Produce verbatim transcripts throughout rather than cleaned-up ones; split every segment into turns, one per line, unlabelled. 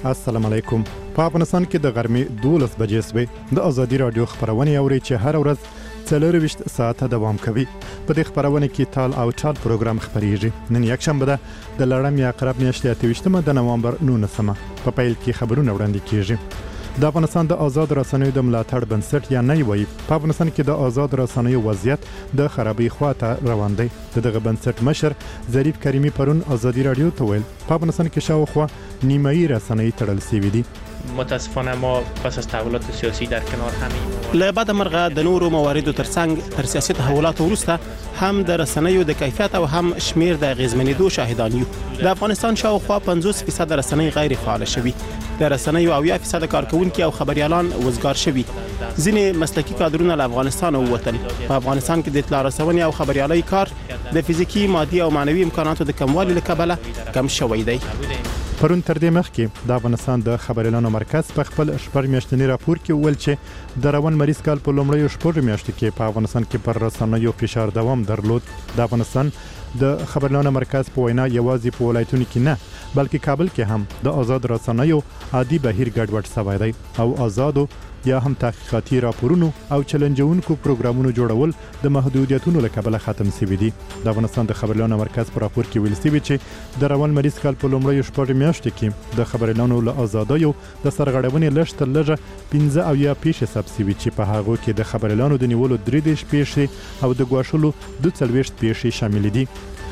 السلام علیکم. په افغانستان کې د غرمې دولس بجې سوې د ازادي رادیو خبرونه اوري چې هر ورځ څلورویشت ساعته دوام کوي. په دې خبرونه کې تال او چال پروګرام خبريږي. نن یکشنبه ده د لړم یا عقرب میاشتې اته ویشتمه د نومبر نولسمه. په پیل کې خبرونه وړاندې کیږي. د افغانستان د آزاد رسنیو د ملاتړ بنسټ یا نه وي په افغانستان کې د آزاد رسنیو وضعیت د خرابې خواته روان دی. دغه بنسټ مشر ظریف کریمی پرون ازادي رادیو ته ویل په افغانستان کې شاوخوا نیمایي رسنۍ تړل شوې دي.
متاسفانه ما پس از تحولات سیاسی در کنار همین
له بعد مرغه د نورو مواردو ترڅنګ تر سیاسي تحولاتو وروسته هم د رسنیو د کیفیت او هم شمیر د اغیزمنېدو شاهدان یو. د افغانستان شاوخوا پنځوس فیصد رسنۍ غیر فعال شوي. د رسنیو اویا فیصد کارکونکي او خبريالان وزګار شوي. ځینې مسلکي کادرونه له افغانستان ووتل. په افغانستان کې د اطلاع رسونې او خبريالۍ کار د فزیکی، مادي او معنوي امکاناتو د کموالي له کبله کم شوی دی.
پرون تر دې مخکې د افغانستان د خبريالانو مرکز په خپل شپږ میاشتنی راپور کې ویل چې د روان مریض کال په لومړیو شپږ میاشتو کې په افغانستان کې پر رسنیو فشار دوام درلود. د افغانستان د خبريالانو مرکز په وینا یوازې په ولایتونو کې نه بلکې کابل کې هم د آزاد رسنیو عادي بهیر ګډوډ شوی دی او آزادو یا هم تحقیقاتي راپورونو او چلنجونکو پروګرامونو جوړول د محدودیتونو له کبله ختم شوي دي. د افغانستان د خبريالانو مرکز په راپور کې ویل شوی چې د روان مریض کال په لومړیو شپږ میاشتو کې د خبريالانو له آزادیو د سرغړونې لږ تر لږه پنځه او یا پیښې ثبت شوي چې په هغو کې د خبريالانو د نیولو درې دېرش پیښې او د ګواښلو دوه څلوېښت پیښې شامل دي.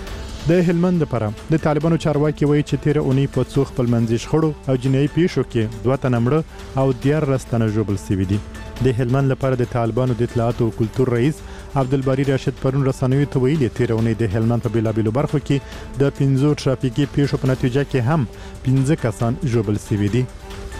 د هلمند لپاره د طالبانو چارواکي وایي چې تیر اونۍ په څو خپلمنځي شخړو او جنایي پیښو کې دوه تنه مړه او دیارلس تنه ژوبل شوي دي. د هلمند لپاره د طالبانو د اطلاعات او کلتور رئیس عبدالباری راشد پرون رسنیو ته ویلي تیر اونۍ د هلمند په بیلابیلو برخو کې د پنځو ټرافیکي پیښو په نتیجه کې هم پنځه کسان ژوبل شوي دي.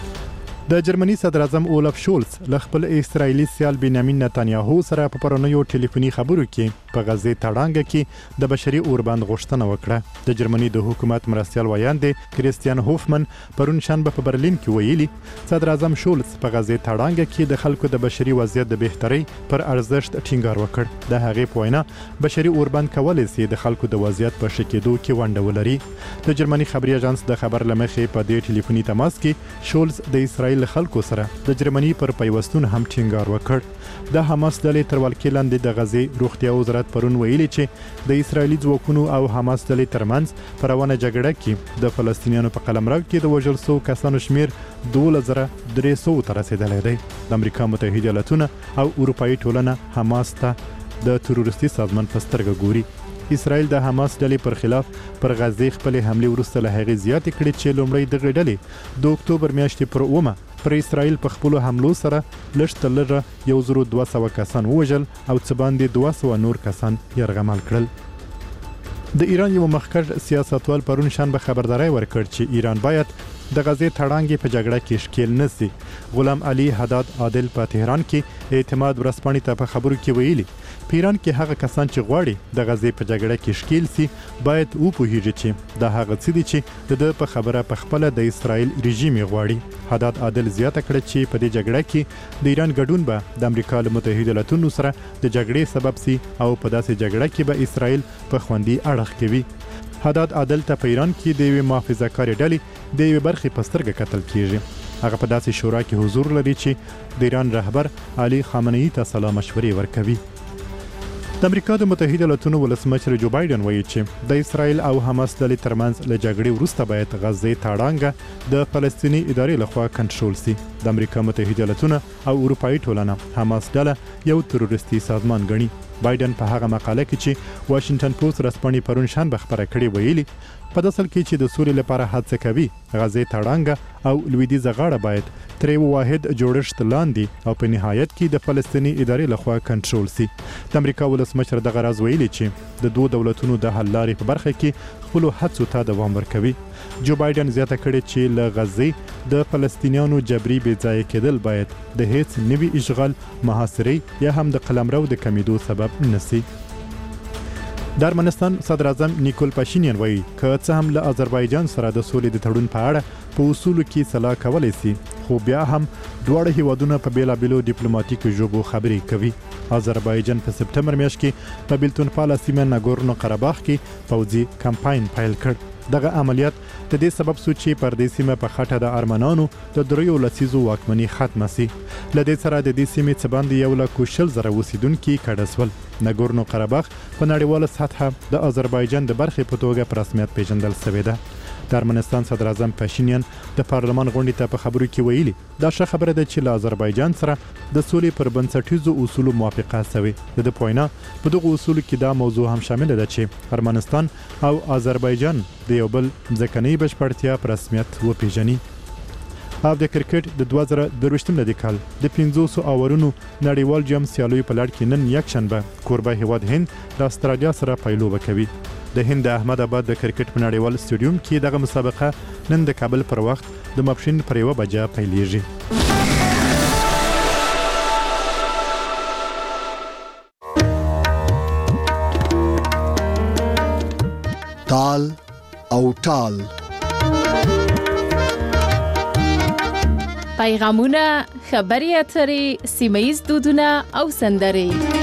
د جرمني صدر اعظم اولف شولز له خپل اسرایلی سیال بنیامین نتانیاهو سره په پرونیو ټلیفوني خبرو کې په غزې تړانګه کې د بشري اوربند غوښتنه وکړه. د جرمني د حکومت مرستیال ویاند کریستیان هوفمن پرون شنبه په برلین کې ویلي صدر اعظم شولز په غزې تړانګه کې د خلکو د بشري وضعیت د بهتري پر ارزښت ټینګار وکړ. د هغې په وینا بشري اوربند کولای شي د خلکو د وضعیت په ښه کېدو کې ونډه ولري. د جرمني خبري اژانس د خبر لمخې په دې ټلیفوني تماس کې شولز د اسرایل له خلکو سره د جرمني پر پیوستون هم ټینګار وکړ. د حماس ډلې تر ولکې لاندې د غزې روغتیا وزارت پرون ویلي چې د اسرایلی ځواکونو او حماس ډلې ترمنځ په روانه جګړه کې د فلسطینیانو په قلمرو کې د وژل شوو کسانو شمیر دوولس زره درې سوو ته رسېدلی دی. د امریکا متحده ایالتونه او اروپایي ټولنه حماس ته د تروریستي سازمان په سترګه ګوري. اسرائیل د حماس ډلې پر خلاف پر غزې خپلې حملې وروسته له هغې زیاتې کړې چې لومړی دغې ډلې د اکتوبر میاشتې پر اومه پر اسرائیل په خپلو حملو سره لږ تر لږه یو زرو دوه سوه کسان ووژل او څه باندې دوه سوه نور کسان یرغمل کړل. د ایران یو مخکښ سیاستوال پرون شنبه خبرداری ورکړ چې ایران باید د غزې تړانګې په جګړه کې ښکیل نه شي. غلام علي حداد عادل په تهران کې اعتماد ورځپاڼې ته په خبرو کې ویلي په ایران کې هغه کسان چې غواړي د غزې په جګړه کې ښکیل شي باید وپوهیږي چې دا هغه څه دي چې د ده په خبره په خپله د اسرائیل رژیم یې غواړي. حداد عادل زیاته کړه چې په دې جګړه کې د ایران ګډون به د امریکا له متحده ایالتونو سره د جګړې سبب شي او په داسې جګړه کې به اسرائیل په خوندي اړخ کوي. حداد عادل ته په ایران کې د یوې محافظه‌کارې ډلې د یوې برخې په سترګه کتل کیږي. هغه په داسې شورا کې حضور لري چې د ایران رهبر علي خامنه‌ای ته سلا مشورې ورکوي. د امریکا د متحده ایالتونو ولسمشر جو بایدن وایي چې د اسرائیل او حماس ډلې ترمنځ له جګړې وروسته باید غزې تړانګه د فلسطیني ادارې لخوا کنټرول شي. د امریکا متحده ایالتونه او اروپایي ټولنه حماس ډله یو تروریستي سازمان ګڼي. بایدن په هغه مقاله کې چې واشنگټن پوسټ رسپانې پرون شنبه خبره کړې ویلي په دې اصل کې چې د سولې لپاره هڅه کوي غزې تړانګه او لویدیځه غاړه باید تر یو واحد جوړښت لاندې او په نهایت کې د فلسطیني ادارې لخوا کنټرول شي. د امریکا ولسمشر دغه راز ویلي چې د دوه دولتونو د حل لارې په برخه کې خپلو هڅو ته دوام ورکوي. جو بایدن زیاته کړې چې له غزې د فلسطینیانو جبري بې ځایه کېدل باید د هیڅ نوي اشغال، محاصرې یا هم د قلمرو د کمیدو سبب نه شي. د ارمنستان صدر اعظم نیکول پاشینیان وایي که څه هم له آذربایجان سره د سولې د تړون په اړه په اصولو کې صلاح کولای شي، خو بیا هم دواړه هیوادونه په بیلابیلو ډیپلوماټیکو ژبو خبرې کوي. آذربایجان په سپتمبر میاشت کې په بیلتونپاله سیمه ناګورنو قرهباغ کې پوځي کمپاین پیل کړ. دغه عملیات د دې سبب شو چې پر دې سیمه په خټه د ارمنانو د دریو لسیزو واکمني ختمه سي. له دې سره د دې سیمې څخه باندې یو لک شل زره اوسیدونکي کډه سول. ناګورنو قرهباغ په نړیواله سطحه د آذربایجان د برخې په توګه په رسمیت پیژندل شوې ده. د ارمنستان صدر اعظم پاشینیان د پارلمان غونډې ته په خبرو کې ویلي دا ښه خبره ده چې له آذربایجان سره د سولې پر بنسټیزو اصولو موافقه شوې. د دې پوینا په دغه اصولو کې دا موضوع هم شامل ده چې ارمنستان او آذربایجان د یو بل ځکهنی بشپړتیا په رسمیت وپیژني. او د کرکټ د دوه زره درویشتم لدی کال د پنځوس اورونو نړیوال جام سیالیو په لړ کې نن یک شنبه کوربه هیواد هند د استرالیا سره پیلوبه کوي. د هند احمد آباد د کرکټ په نړیوال سټیډیوم کې دغه مسابقه نن د کابل پر وخت د ماپښین پر یوه بجه پیلیږي.
تال او ټال
پیغامونه، خبري اترې، سیمه‌ییز دودونه او سندرې.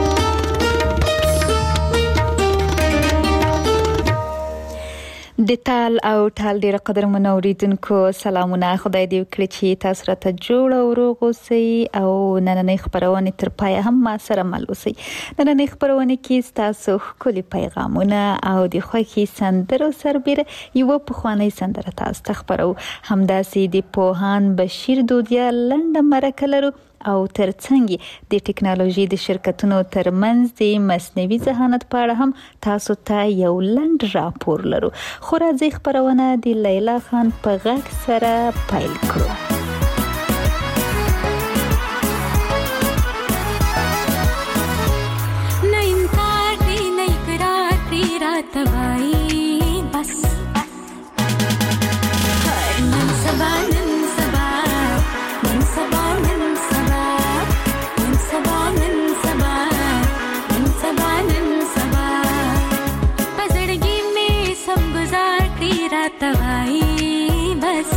د تال او ټال ډیره قدرمنو اوریدونکو سلامونه. خدای دې وکړي چې تاسو راته جوړ او روغ اوسئ او نننۍ خبرونه تر پای هم ما سره مل اوسئ. نننۍ خبرونه کې تاسو ښکلي پیغامونه او د خوښي سندرو سربېره یو پخوانی سندره تاسو ته خبرو. همداسې د پوهان بشیر دودیا لنډه مرکه لرو او ترڅنګ د ټکنالوژي د شرکتونو ترمنځ د مصنوعي ذهانت په اړه هم تاسو ته یو لنډ راپور لرو. خو راځي خبرونه د لیلا خان په غږ سره پیل کړو.
نه انکار دی نه اقرار دی راته وایي بس هر نن سبا نن سبا نن سبا نن سبا نن سبا نن سبا نن سبا نن سبا پزړګي مې سم گزار کړی راته وایي بس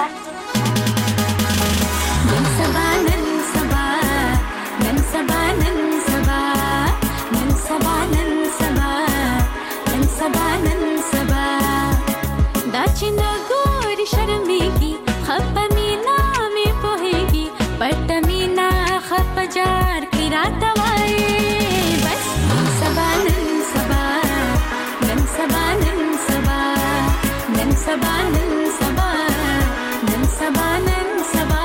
نن سبا نن سبا نن سبا نن سبا نن سبا نن سبا نن سبا نن سبا دا چې نګوري شرمېږي خپه مینا مې پوهېږي پټه مینا خپه جار کړي راته وایي بس نن سبا نن سبا نن سبا نن سبا نن سبا نن سبا نن سبا نن سبا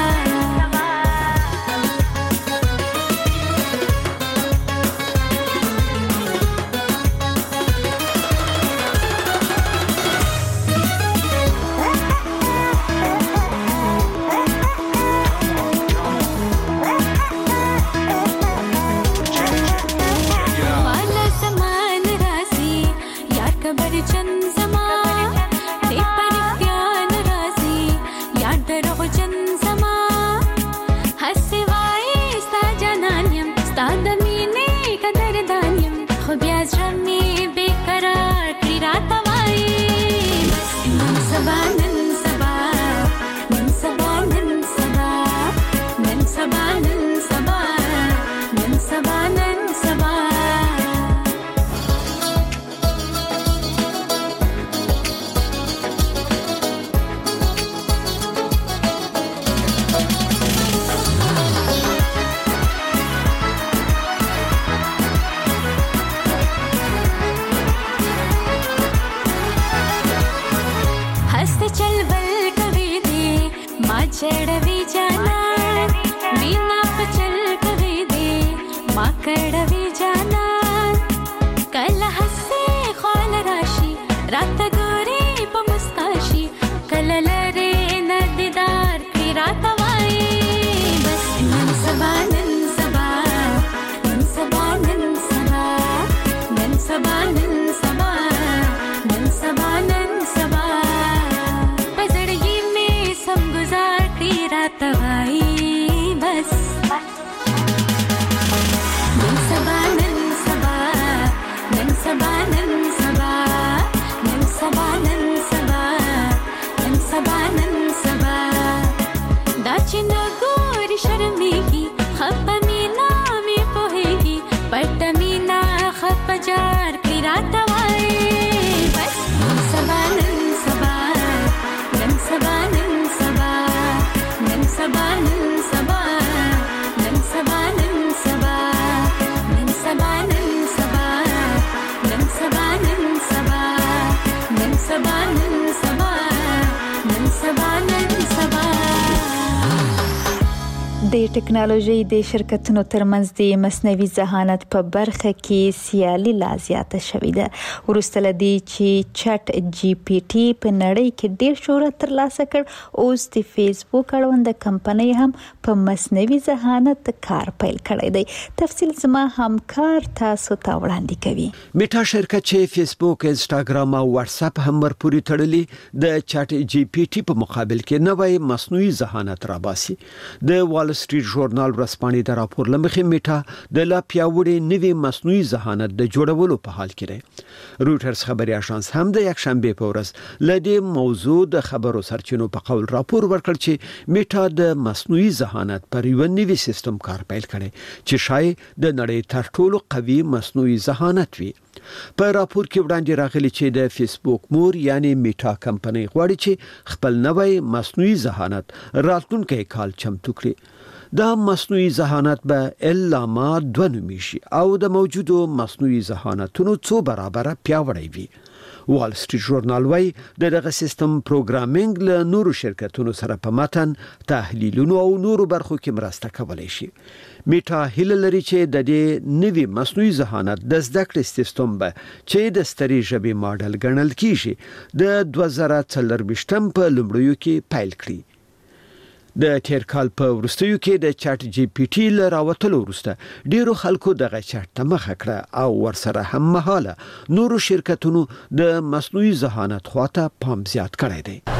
चढ़वी जाना मीना पचल कवे दे माँ कड़वी जाना कल हंसे खोल राशि रात गोरे प मुस्काशी कल लरे नदीदार की रात वाई बस नन सबा नन सबा नन सबा नन सबा नन सबा नन सबा नन सबा नन सबा पजड़गी में सब गुजार की रात جار کړی راته وایي بس نن سبا نن سبا نن سبا نن سبا نن سبا نن سبا نن سبا نن سبا نن سبا نن سبا نن سبا نن سبا نن سبا نن سبا نن سبا نن سبا
د ټکنالوژي د شرکتونو ترمنځ د مصنوعي ذهانت په برخه کې سیالي لا زیاته شوې ده وروسته له دې چې چټ جی پی ټي په نړۍ کې ډېر شهرت ترلاسه کړ اوس د فیسبوک اړوند کمپنۍ هم په مصنوعي ذهانت کار پیل کړی دی تفصیل زما همکار تاسو ته وړاندې کوي
میټا شرکت چې فیسبوک انسټاګرام او واتس اپ هم ورپورې تړلي د چټ جی پی ټي په مقابل کې نوې مصنوعي ذهانت راباسي د وال سټریټ ژورنال ورسپانې د راپور لمخې میټا د لا پیاوړي نوې مصنوعي ذهانت د جوړولو په حال کې دی روټرز خبري اژانس هم د یک شنبه په ورځ لدې موضوع د خبرو سرچینو په قول راپور ورکړ چې میټا د مصنوعي ذهانت پر یو نوې سیستم کار پیل کړي چې شاید د نړۍ تر ټولو قوي مصنوعي ذهانت وي په راپور کې وړاندې راغلي چې د فیسبوک مور یعنی میټا کمپنۍ غواړي چې خپل نوې مصنوعي ذهانت راتلونکي کال چمتو کړي دا مصنوعي ذهانت به الاما دوه نومیشي او د موجودو مصنوعي ذهانتونو څو برابره پیاوړی وي وال سټریټ ژورنال وايي د دغه سیستم پروګرامینګ له نورو شرکتونو سره په متن تحلیلونو او نورو برخو کې مرسته کولای شي میټا هیله لري چې د دې نوې مصنوعي ذهانت د زده کړې سیستم به چې د ستري ژبې ماډل ګڼل کیږي د دوه زره څلرويشتم په لومړیو کې پیل کړي د تیر کال په ورستیو کې د چټ جی پی ټي ل راوتلو وروسته ډیرو خلکو دغه چټ ته مخه کړه او ورسره هم مهاله نورو شرکتونو د مصنوعي ذهانت خواته پام زیات کړی دی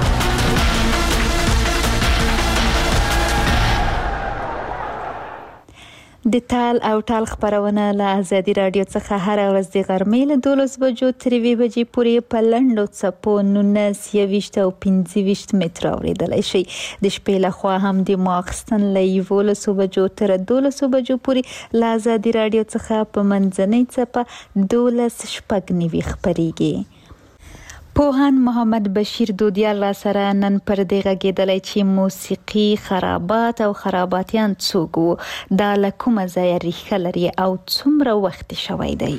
د تال او ټال خبرونه له ازادي رادیو څخه هر ورځ د غرمې له دولس بجو تر یوې بجې پورې په لنډو څپو نولس یویشت او پنځه ویشت متره اورېدلی شي د شپې لخوا هم د ماخستن له یولسو بجو تر دولسو بجو پورې له ازادي رادیو څخه په منځنۍ څپه دولس شپږ نوي خپرېږي پوهان محمد بشیر دودیال را سره نن پر دې غږېدلی چې موسیقي خرابات او خراباتیان څوک وو دا له کومه ځایه ریښه لري او څومره وخت شوی دی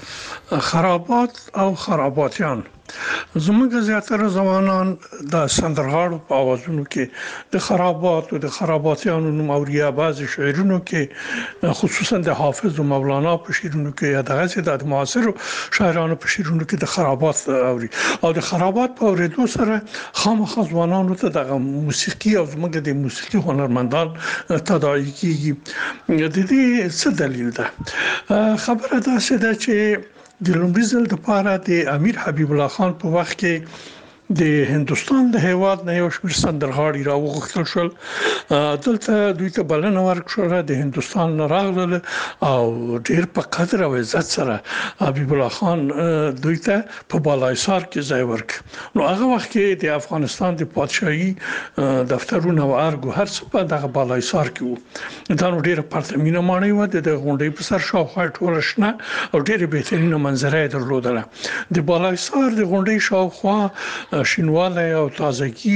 خرابات او خراباتیان زموږ زیاتره ځوانان د سندرغاړو په اوازونو کې د خرابات او د خراباتیانو نوم اوري بعض شعرونو کې خصوصا د حافظ او مولانا په شعرونو کې یا دغه د معاصر شاعرانو په شعرونو کې د خرابات اوري او د خرابات په اوریدو سره خامخا ځوانانو ته د موسیقي او زموږ د موسیقي هنرمندان تداعي کیږي د دې څه دلیل ده خبره ده چې د لومړي ځل لپاره د امیر حبیب الله خان په وخت کې د هندستان د هیواد نه یو شمېر سندرغاړي راوغوښتل شول دلته دوی ته بلنه ورکړه د هندستان نه راغلل او ډېر په قدر او عزت سره حبیب الله خان دوی ته په بالایسار کې ځای ورکړ نو هغه وخت کې د افغانستان د پادشاهي دفترونه او ارګو هر څه په دغه بالایسار کې وو دا نو ډېر پرتمینه مانی و د غونډې په سر شاوخوا ټول شنه او ډېر بهترینه منظره درلودله د بالایسار د غونډې شاوخوا شینواله او تازگی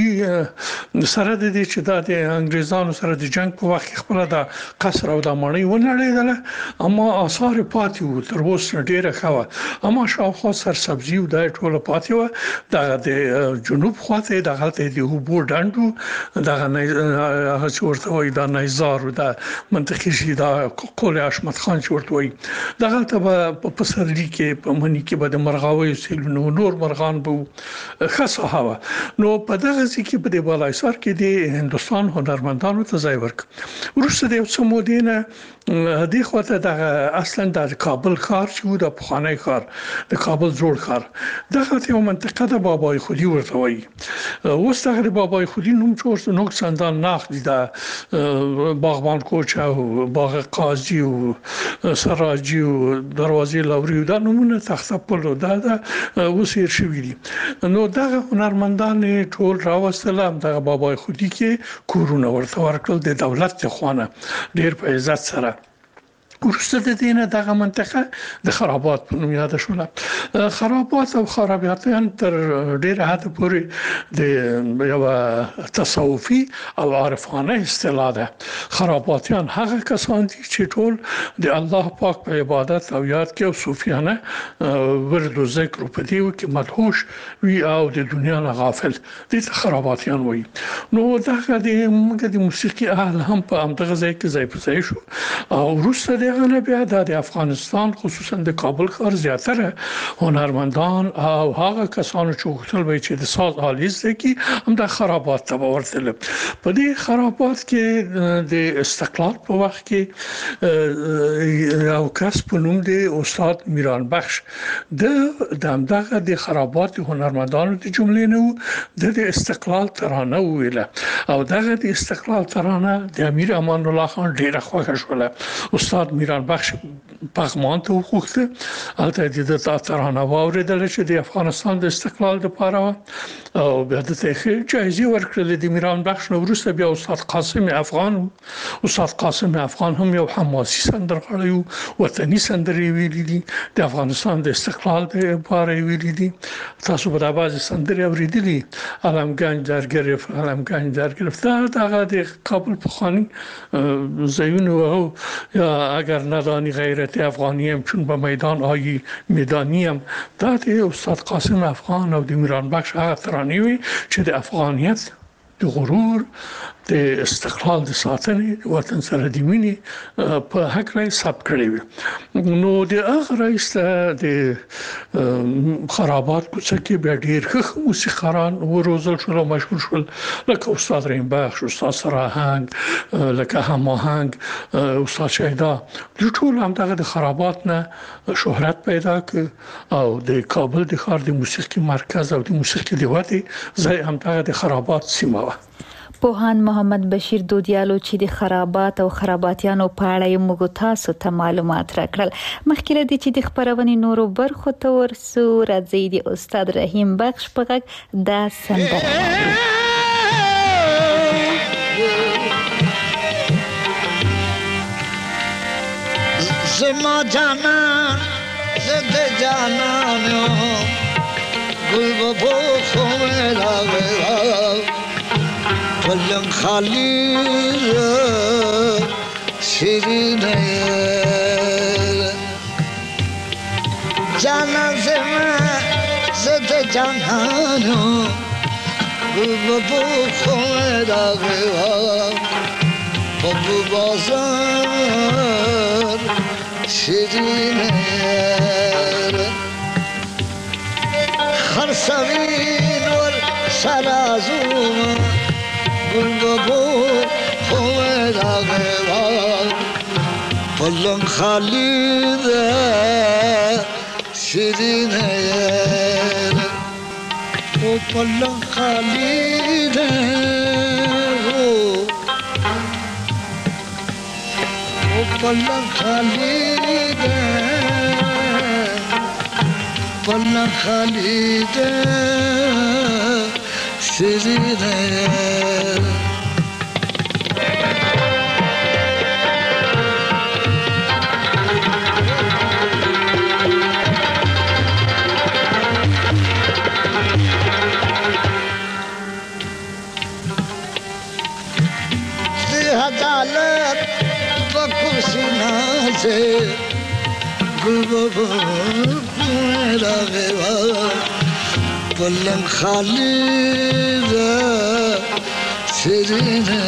سره د دې چې د انګريزانو سره د جنگ په وخت خپل د قصر او د مړی ونړیدل اما آثار پاتې وو تر اوسه ډیره خو اما شاوخوا سرسبزي او د ټوله پاتې و د جنوب خواته د غلطه دی هوبو ډانډو د هغه څورته وای د نایزار او د منطقي شي د قول حشمت خان څورته وای د غلطه په پسرلی کې په منی کې به د مرغاوي سیلونو نور مرغان بو خاص هوا نو په دغه ځکه په د بالایسار کې د هندستان هنرمندانو ته ځای ورک ورسره د څو مودینه د خواته د اصلا د کابل ښار چې د پخوانی ښار د کابل جوړ ښار دغه یو منطقه د بابای خودی ورته وایي اوس دغه بابای خودی نوم څور نو څندان ناخ دي د باغبان کوچ او باغ قاضي او سراجي او دروازې لوري دا نمونه تخته پلو دا د وسیر شوی دي نو دغه هنرمندان ټول راوستل هم د بابای خودی کې کورونه ورته ورکړل د دولت خوانه ډیر په عزت سره وروسته د دینه دغه منطقه د خرابات په نوم یاد شوله. خرابات او خرابیاتیان تر ډیره حد پورې د یو تصوفي او عارفانه اصطلاح ده. خراباتیان هغه کسان دي چې ټول د الله پاک په عبادت او یاد کې او صوفیانه ورد او ذکر په دیو کې مدهوش وی او د دنیا نه غافل دي خراباتیان وایي. نو دغه د موږ د موسیقي اهل هم په همدغه ځای کې ځای په ځای شو او روسته دغه نه بیا د افغانستان خصوصا د کابل ښار زیاتره هنرمندان او هغه کسانو چې وختل وي چې د ساز آلیز دي کې هم د خرابات ته ورتل. په دې خرابات کې د استقلال په وخت کې یو کس په نوم دی استاد میران بخش د دغه د خرابات هنرمندانو د جملې نه د استقلال ترانه ویله او دغه د استقلال ترانه د امیر امان الله خان ډیره خوښه شوله. استاد میران بخش پغمان ته وخوخته البته د ترانه واوریدل چې د افغانستان د استقلال لپاره او بیا د تاریخي جایزه ورکړل د میران بخش نو وروسته بیا استاد قاسم افغان استاد قاسم افغان هم یو حماسي سندرغاړی وطني سندرې ویلي دي د افغانستان د استقلال لپاره ویلي دي. تاسو به د بعض سندرې اوریدلي علمگنج در گرفت علمگنج در گرفت دغه د کابل پخوانی زایونه او یا اگر ندانی غیرت افغانیم چون به میدان آیی میدانیم دا د استاد قاسم افغان او د میران بخش هغه ترانې وي چې د افغانیت د غرور د استقلال د ساتنې وطن سره د مینې په حق لري ثبت کړی وي. نو د هغه رئیس د خرابات کوڅه کې بیا ډیر ښه موسیقاران وروزل شول او مشهور شول لکه استاد رحیم بخش، استاد سراهنګ، لکه هماهنګ، استاد شهدا. د ټول هم دغه د خرابات نه شهرت پیدا کړ او د کابل د ښار د موسیقي مرکز او د موسیقي د ودې ځای هم دغه د خرابات سیمه و.
پوهان محمد بشیر دودیالو چې د خرابات او خراباتیانو په اړه موږ تاسو ته معلومات راکړل. مخکې له دې چې د خبرونې نورو برخو ته ورسو راځي د استاد رحیم بخش په غږ دا سندره
زما جانان زد جانانو گل ببو خومه لاغه ولن خالی شیرینه جانان زما زد جانانو گل ببو خومه لاغه ببو بازار شیرینه خرسوین ور سرازوم گل ببو خوه داغه پلنگ خالی ده شیرینه او پلنگ خالی ده او پلنگ خالی ده پلنگ خالی ده شیرینه عدالت و کرسی نازه گل بابا راغه پلنگ خالی ده شیرینه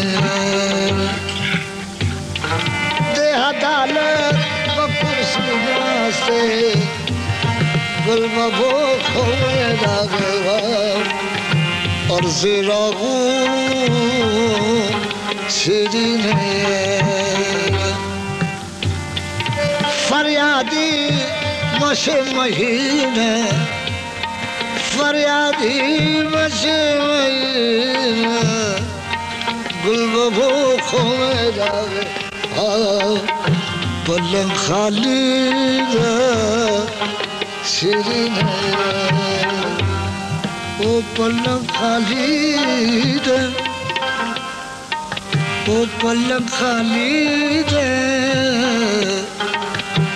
ده عدالت و کرسی نازه گل بابا راغه ارز راغو شیرینه فریادی مشه مهینه فریادی مشه مهینه گل ببو خومه داغه پلنگ خالی ده شیرینه او پلنگ خالی ده او پلنگ خالی ده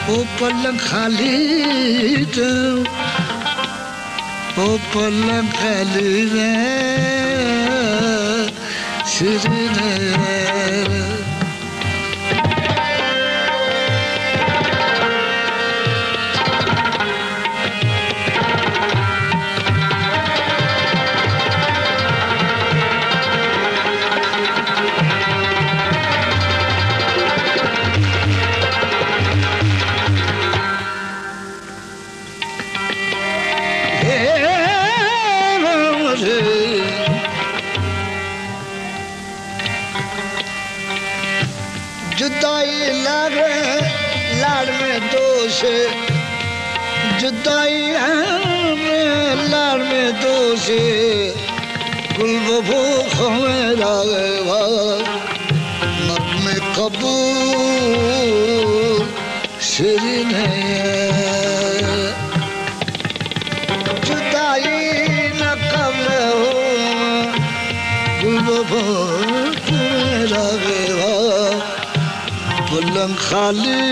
او پلنګ خالی ده او پلنګ خالی ده شیرینه जुदाई लाड़ लाड़ में दोष जुदाई लाड़ में दोष गुल बबू मेरा मर में कबूल शिरीन जुदाई न कब्र हो गुल बबू मेरा पलंग खाली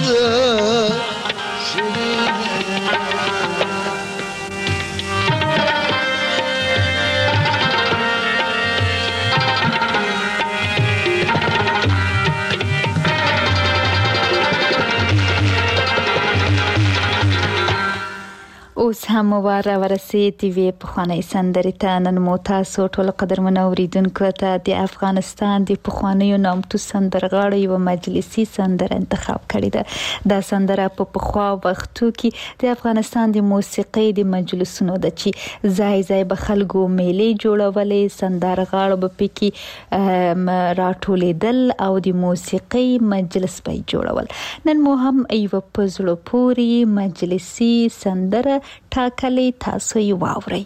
اوس هم وار ورسید وی په خوانی سندرې ته نن مو تاسو ټول قدرمن اوریدونکو ته د افغانستان د پخوانیو نامتو سندرغاړو یو مجلسي سندره انتخاب کړې ده. دا سندره په پخوا وختو کې د افغانستان د موسیقۍ د مجلسونو د چې ځای ځای به خلکو میلې جوړولې، سندرغاړو به پکې راټولېدل او د موسیقۍ مجلس به جوړول. نن مو هم یو په زړه پورې مجلسي سندره ټاکلې، تاسو یې واورئ.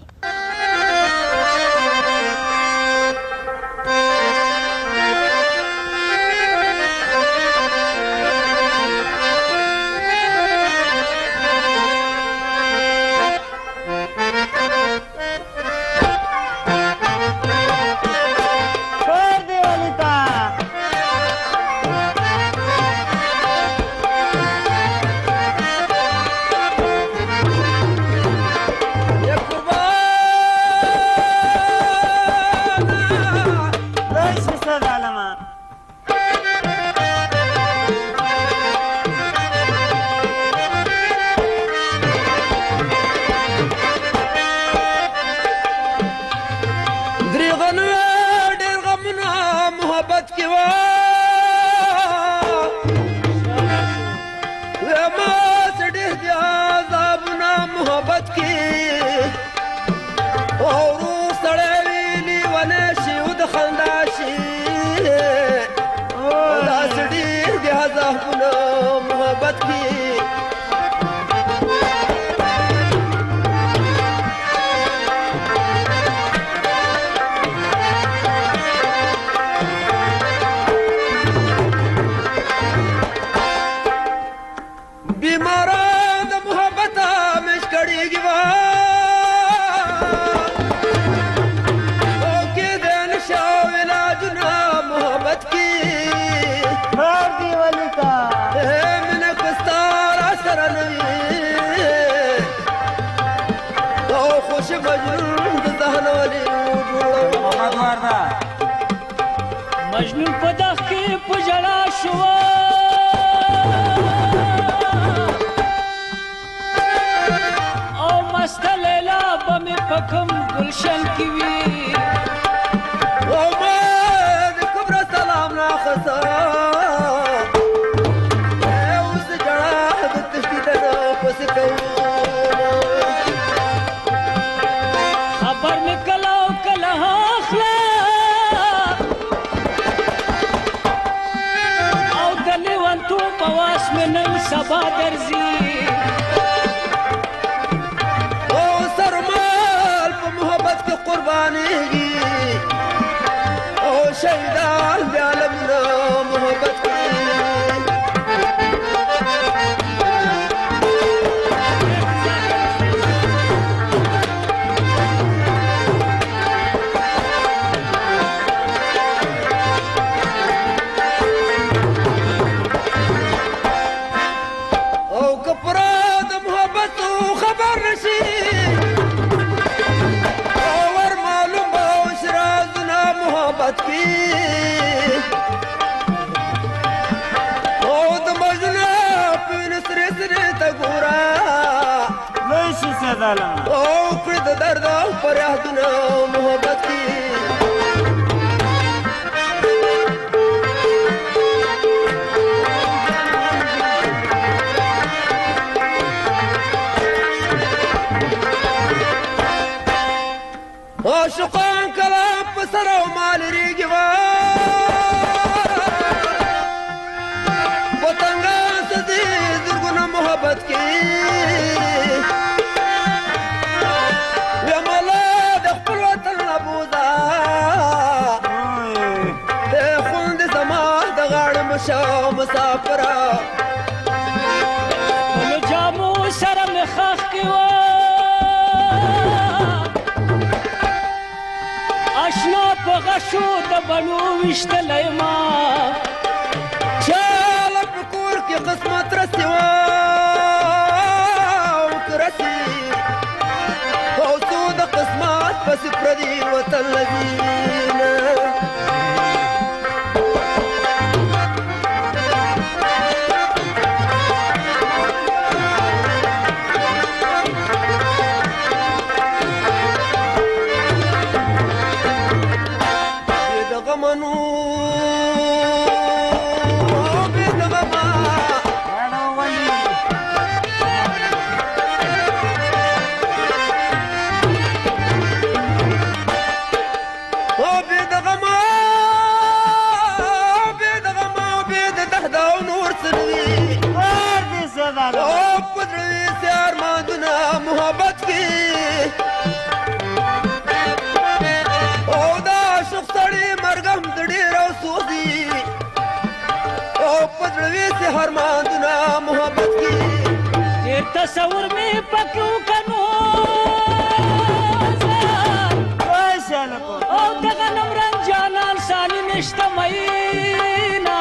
مجنون په دغ کې په ژړا شو او مسته لیلا به مې په کوم ګلشن کې وي
او ما د کبره سلام ناخذه اوس ژړا د تشدید نه پسې کوو
خبر مې کله او کله اخله پواس میں نن سبا درزی
او سرمال په محبت کې قرباني او شهیدان د عالم نه محبت کې نشي اور معلوم باوش رازنا محبت کی او د مجنون پین سره سره تګورا
لشي سدالا
او کړ د درد پر یادونه محبت کی عاشقان کلا پسر او مال ریگی وا وطنگان سدی درگنا محبت کی یا مولا د خپل وطن نبودا د خوند زما د غاړه مشو مسافرا
له جامو سره مخخ کی وا اشنا په غشو د بڼو وشتلی ما
چاله په کور کې قسمت رسي وا او که رسي او څو د قسمت پسې پردي وطن لذینه محبت کی او دا شخ سړی مرګم د ډېر او سوزي او پدړوي سي هرماندونه محبت کی
ډېر تصور مې پکې وکړو او دغه نمرن جانان سالي نشته مینا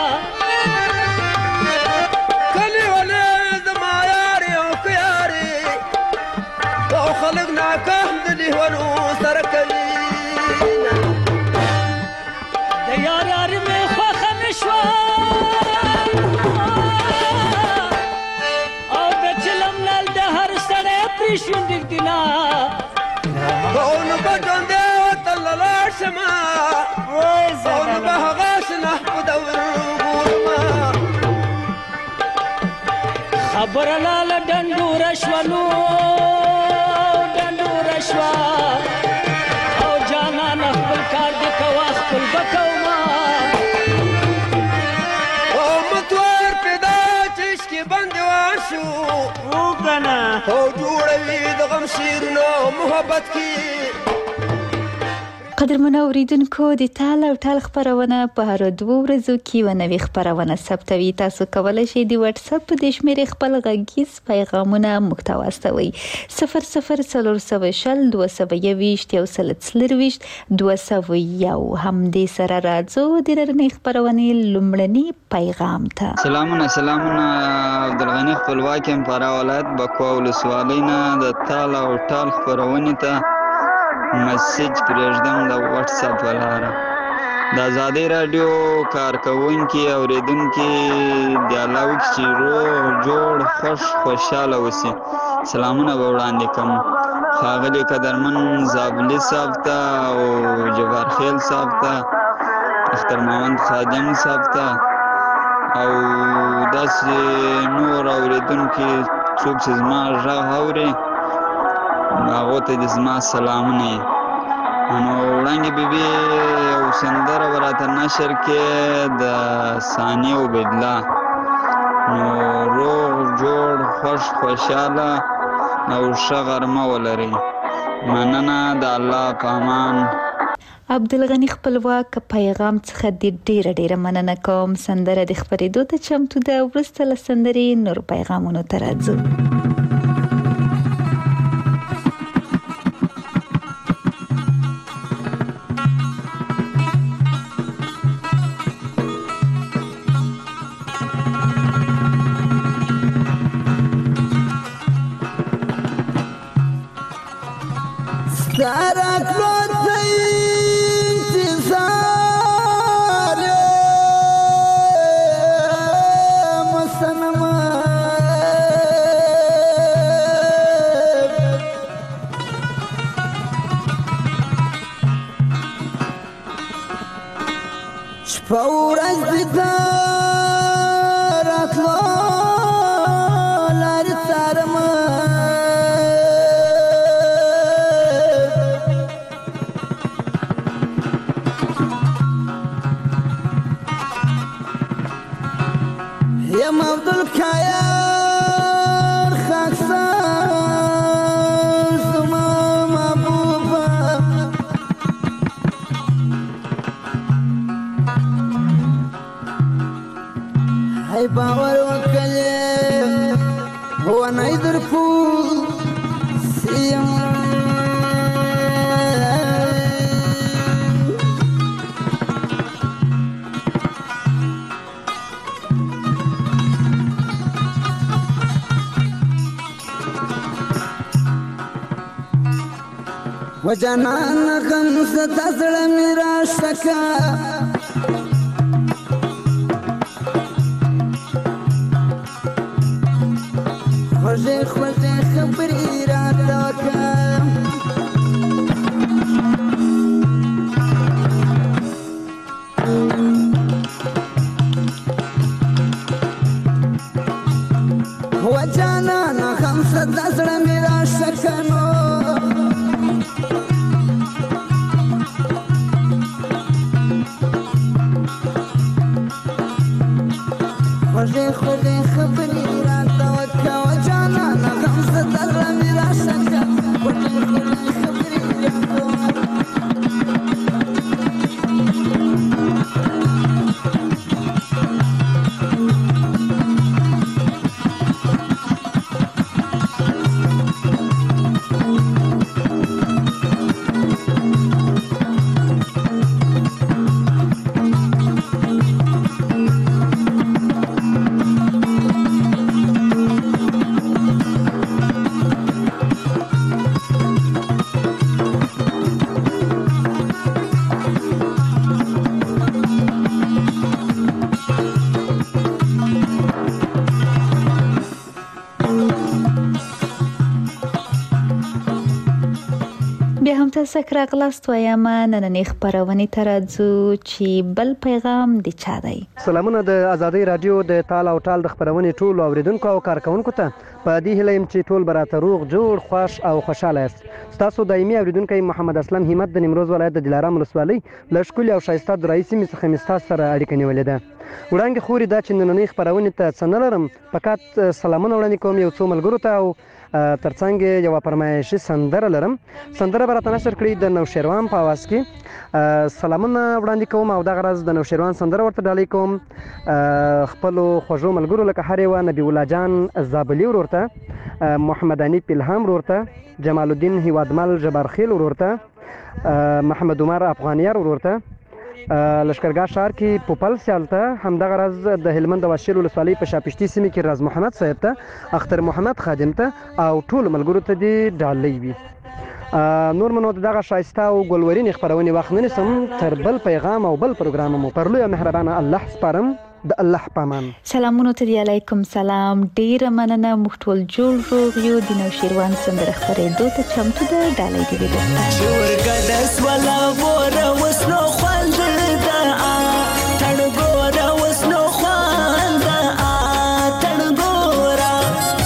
خلق ناکام د لیوانو سره کوي
د یار یار مې خوښه نه شوه او د چلم نل د هر سړی پرې شونډې دینا
او نو به ژوندی وطن له لاړ شمه او نو به هغه شنه په دور ګورمه
خبره لاله ډنډوره شولو او جانان خپل کار دې کوه خپل به کومه
او متوار پیدا چې عشقې بندې واشو
وکنه
او جوړوي د غم شیرونو محبت کی
قدرمنو اوریدونکو د تال او ټال خبرونه په هر دوه ورځو کې و نوې خبرونه ثبتوي. تاسو کولای شئ د واتس اپ د شمیرې خپل غږیز پیغامونه موږ ته واستوئ صفر صفر څلور سوه شل دوه سوه یوویشت یو سل څلرویشت دوه سوه یو. همدې سره راځو د نننۍ خبرونې لومړني پیغام ته.
سلامونه سلامونه عبدالغني خپلواک یم فرا ولایت بکوا ولسوالۍ نه د تال او ټال خبرونې ته مسیج پرېږدم د واتس اپ لاره. د ازادۍ راډیو کارکوونکي اوریدونکي د الله وکړي چې روغ جوړ خوش خوشحاله اوسي. سلامونه به وړاندې کوم ښاغلي قدرمن زابلي صاحب ته او جبار خیل صاحب ته اختر محمد خادم صاحب ته او داسې نور اوریدونکي څوک چې زما غږ اوري هغو ته د زما سلامونه یي. نو وړانګې بیبي یو سندره به راته نشر کې د ثانیه عبیدالله. نو روغ جوړ خوش خوشحاله او ښه غرمه ولرئ. مننه د الله په امان.
عبدالغني خپلواک پیغام څخه د ډیره ډیره مننه کوم. سندره د خبرېدو ته چمتو ده. وروسته له سندرې نور پیغامونو ته راځو.
سارا کلوت انتظار مسنما شپه ورځ دې ته راتلو لارې څارمه یم عبدالقایر خاکسار زما محبوبه ای باور وکړې ونې در پول سیم وجنان غم ستا زړه مې راشکا خوږې خوږې خبرې راته وکړه وجنان غم ستا زړه مې راشکا نو خوږې خوږې خبرې راته وکړه وجانانه غم زده زړه مې راشه کړه خوږې خوږې خبرې راته وکړه بیا هم تاسو راغلاست وایم نننې خبرونه ته راځو چې بل پیغام د چا دی.
سلامونه د آزادۍ رادیو د تال او ټال د خبرونې ټول اوریدونکو او کارکونکو ته په دې هیله یم چې ټول براته روغ جوړ خوښ او خوشاله یاست. تاسو دایمي اوریدونکو محمد اسلم همت د نیمروز ولایت د دلارام ولسوالۍ له ښکلې او ښایسته درایي سیمې څخه مې ستاسو سره اړیکه نیولې ده. وړاندې خوري دا چې نننۍ خبرونې ته څه نه لرم، فقط سلامونه وړاندې کوم یو څو ملګرو ته او ترڅنګ یو فرمایشي سندره لرم. سندره به راته نشر کړي د نوشیروان په اواز کې. سلامونه وړاندې کوم او دغه راز د نوشیروان سندره ورته ډالۍ کوم خپلو خوږو ملګرو لکه هر یوه نبی الله جان زابلي ورور ته، محمد انیب الهام ورور ته، جمال الدین هیوادمل جبارخیل ورور ته، محمد عمر افغانیار ورور ته، لشکرګاه ښار کې پوپل سیال ته، همدغه راز د هلمند د واشیر ولسوالۍ په شاپشتي سیمې کې راز محمد صاحب ته، اختر محمد خادم ته او ټولو ملګرو ته دې ډالۍ وي. نور منو دغه ښایسته او ګلورینې خپرونې وخت نه نیسم، تر بل پیغام او بل پروګرام مو پر لویه مهربانه الله سپارم. د الله پامان.
سلامونه ته دی، علیکم سلام. ډیره مننه، موږ ټول جوړ روغ یو. د نوشیروان سندره خپرېدو ته چمتو ده، ډالۍ دې وي درته.
ورګډه سوله وره اوس نو خوند ده، تړ ګوره اوس نو خوند ده، تړ ګوره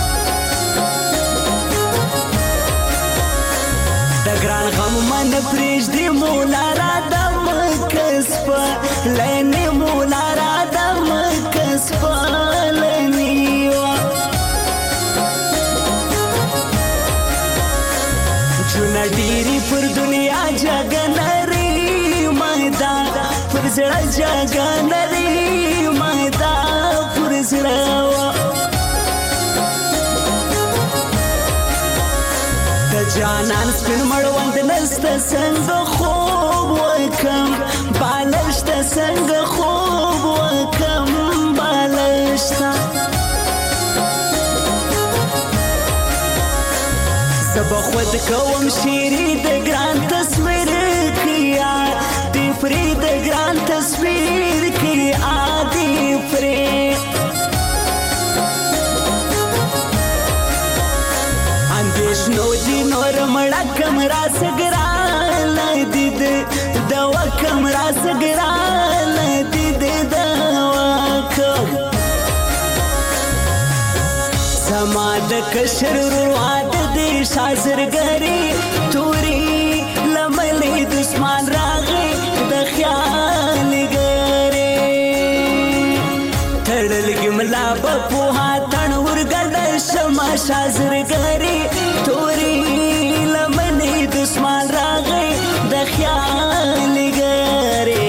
د ګران غم من پرېږدي مولا را د مکس په لینې مولا را د مکس په لینې جونه ډېرې پر دنیا جګه نري مایدا پر زړه جګه نري مایدا پر زړه د جانان سپین مړوند نسته څنګه خوب وکم بالشته څنګه خوب وکم بالشته سبا خود کوم شیری د ګران تصویر کیا دی فری د ګران تصویر کیا دی فری اندیش نو دی نور مړه کمرا سګران دید دوا کمرا سګران دید دوا کو زما د کشر رواد دی شازرګری توري لملې دشمن راغی د خیال ګری تړل ګملا په هاتن ورګل شمع شازرګری توري لملې دشمن راغی د خیال ګری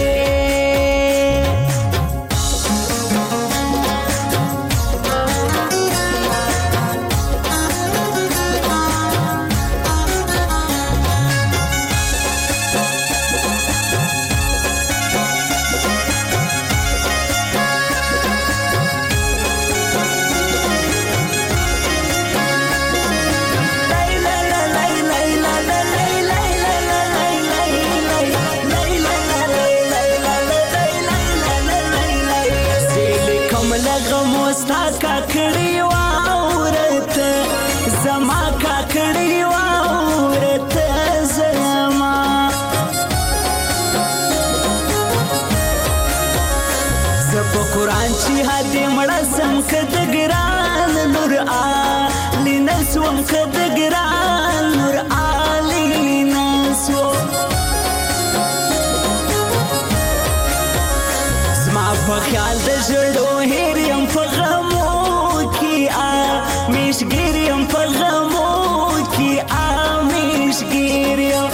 ستا کاکړی واورت زما کاکړی واورت زما زپ قرآن چې هدي مړه سم کد ګران نور علی نسوم کد ګران نور علی نسو زما په خیال د ژړو هېریم په غمو کې آ میشګیریم په غمو کې آ میشګیریم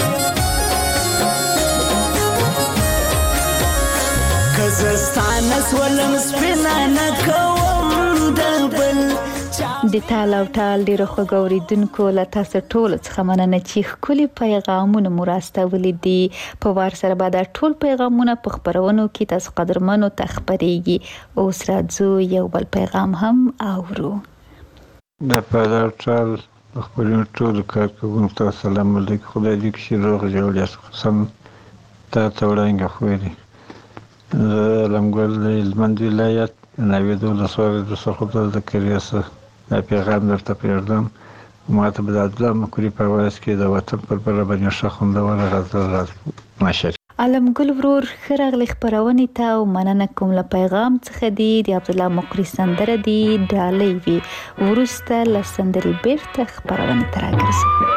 که زه ستا نسولم سپینه نه کوم د بل
د تال او ټال ډیرو خوږو اورېدونکو له تاسو ټولو څخه مننه چې ښکلي پیغامونه مو راستولي دي په وار سره به دا ټول پیغامونه په خپرونو کې تاسو قدرمنو ته خپرېږي اوس راځو یو بل پیغام هم اورو
د تال او ټال د خپرونو ټولو کارکوونکو ته السلام علیکم خدای دې کړي روغ جوړ یاست قسم تا ته وړاندې خوري زه لمګل د هلمند ولایت ناوې ولسوالۍ د خدای د کریاسه دا پیغام درته پرېږدم ما ته به د عبدالله مکوري په اواز کې د وطن پر بره باندې ښه خوندوره غزل راز نشر
علمګل ورور ښه راغلی خپرونې ته او مننه کوم له پیغام څخه دی د عبدالله مقري سندره دی ډالۍ وي وروسته له سندرې بیرته خپرونې ته راګرځو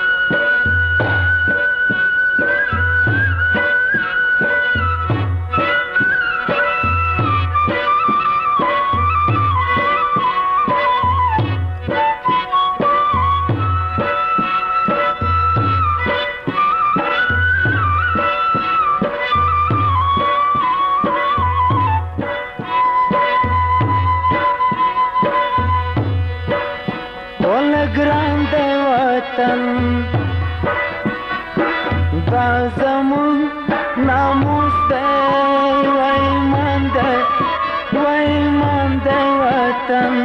دا زمون ناموس دی وای مان دی وای مان دی وطن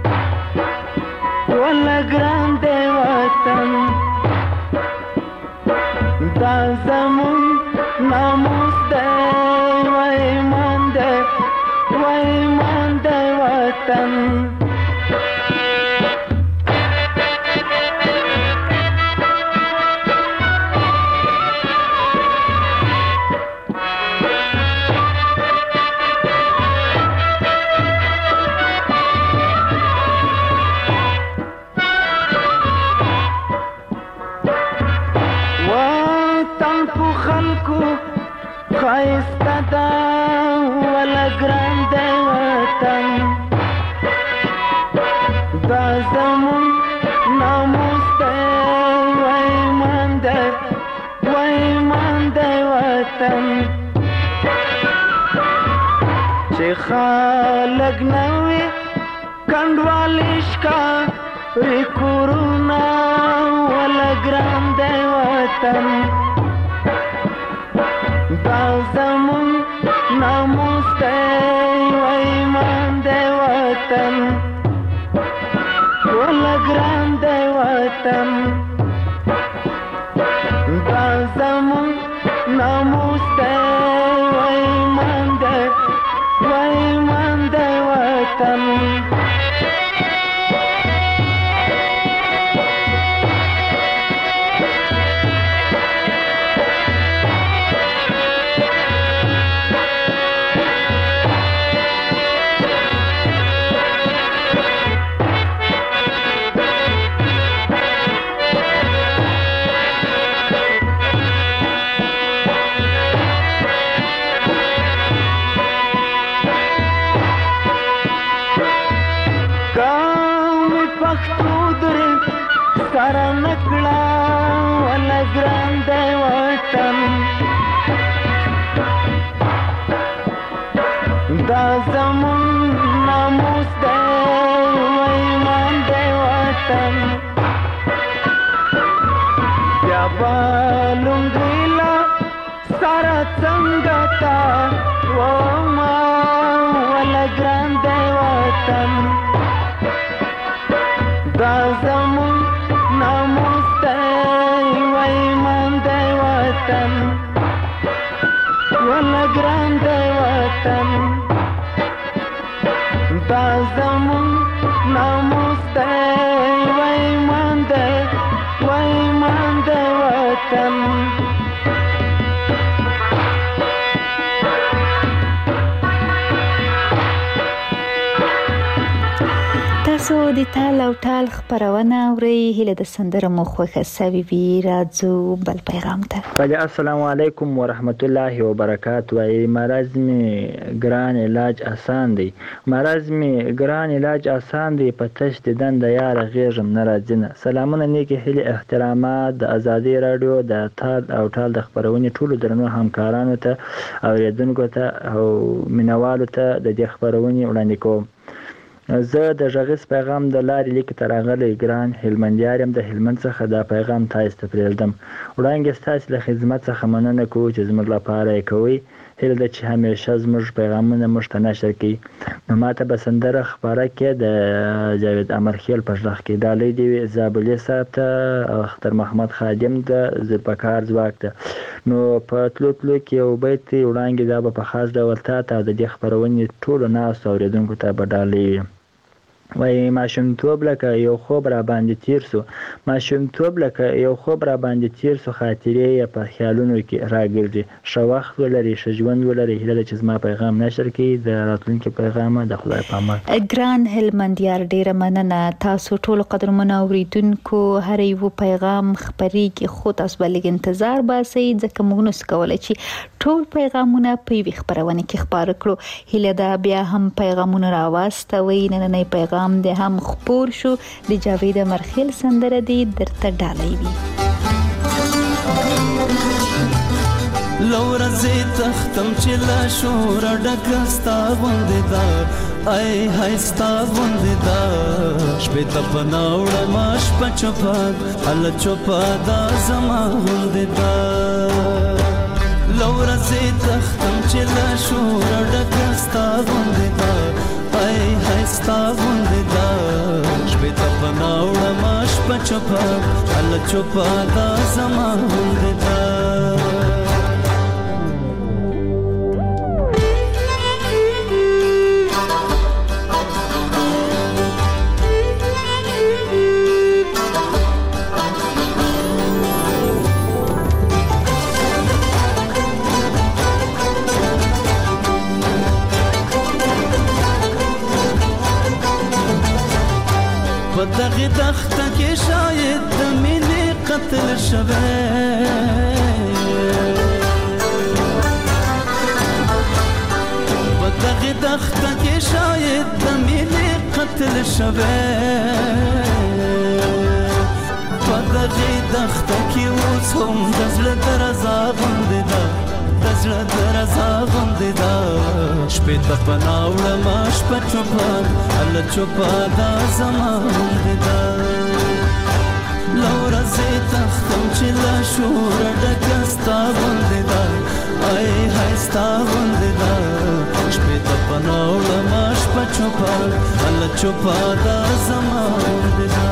ولا ګران دی وطن دا زمون ناموس دی وای مان دی وای مان دی وطن خایسته دا ولا ګران دی وطن دا زمون ناموس دی وای مان دی وای مان دی وطن چې خلک نه وي کنډوالې ښکاري کورونه ولا ګران دی وطن دا زمون ناموس دی وای مان دی وطن ولا ګران دی وطن
نکړه ولا ګران دی وطن دا زمون ناموس دی و ایمان دی وطن بیا به لونګۍ له سره څنګه تا وما ولا ګران دی وطن دا زمون ناموس دی و ایمان دی وطن ولا ګران دی وطن دا زمون ناموس دی و ایمان دی و ایمان دی وطن
تاسو د تال او ټال خبرونه اورئ هله د سندره مو خوښه سوي وي راځو بل پیغام ته
بله السلام علیکم ورحمت الله وبرکاته وای مرض می ګران علاج آسان دی مرض می ګران علاج آسان دی په تش د دند یار غیږم نه راځي نه سلامونه نیکی هله احترامات د ازادي رادیو د تال او ټال د خبرونې ټولو درنو همکارانو ته اوریدونکو ته او مینوالو ته د دې خبرونې وړاندې کوم زه د غږیز پیغام د لارې لیک ته راغلی ګران هلمندیار یم د هلمند څخه دا پیغام تاسو ته پرېږدم وړاندې ستاسو له خدمت څخه مننه کوو چې زموږ لپاره یې کوئ هیله ده چې همیشه زموږ پیغامونه موږ ته نشر کړي نو ماته به سندره خپاره کې د جاوید امرخیل په غږ کې ډالۍ دی وي زابلي صاحب ته اختر محمد خادم د ذوالفقار ځواک ته نو په تلو تلو کې یو بیت وړاندې دا به په خاص ډول تا ته د دې خبرونې ټولو ناستو اورېدونکو ته به ډالۍ وي وای ماشومتوب لکه یو خوب را باندې تیر سو ماشومتوب لکه یو خوب را باندې تیر سو خاطرې یې په خیالونو کې راګرځي ښه وخت ولري ښه ژوند ولري هیله ده چې زما پیغام نشر کړي د راتلونکي پیغام د خدای په امان
ګران هلمندیار ډیره مننه تاسو ټول قدرمن اوریدونکو هر یو پیغام خبرېږي خو تاسو بلګ انتظار باسئ ځکه موږ نو سکولای چې ټول پیغامونه په یوه خبرونه کې خبر کړو هیله ده بیا هم پیغامونه راواستوي نن نه پیغام د هم خبر شو د جاوید امرخیل سندره دی درته ډالۍ وي
لور زه تختم چې لا شور ډکستا غوندې دا ای هاي ستا غوندې دا شپې ته پناوړ ماش پچپا ال چوپا دا زما غوندې دا لور زه تختم چې لا شور ډکستا غوندې دا ای هاي ستا غوندې دا شپې ته پناوړ ماش پچپا ال چوپا دا زما غوندې دا په دغه دښته کې شاید د مینې قتل شوی په دغه دښته کې شاید د مینې قتل شوی په دغه دښته کې اوس هم د زړه درزا غوندې ده د زړه درزا غوندې ده شپې ته پناه وړمه شپه چوپه هله چوپه دا زما غوندې ده له ورځې تختم چې له شوره ډکه ستا غوندې ده ای های ستا غوندې ده شپې ته پناه وړمه شپه چوپه هله چوپه دا زما غوندې ده